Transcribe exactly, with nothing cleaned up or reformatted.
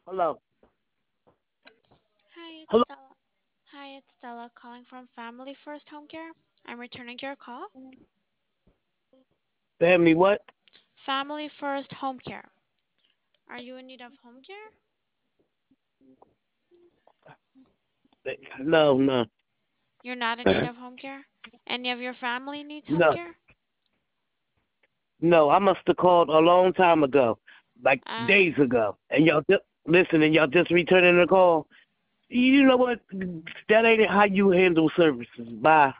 Hello. Hi, it's Hello. Stella. Hi, it's Stella calling from Family First Home Care. I'm returning your call. Family what? Family First Home Care. Are you in need of home care? No, no. You're not in need of home care? Any of your family needs home No. care? No, I must have called a long time ago. Like Uh, days ago. And y'all just listen and y'all just returning the call. You know what? That ain't how you handle services. Bye.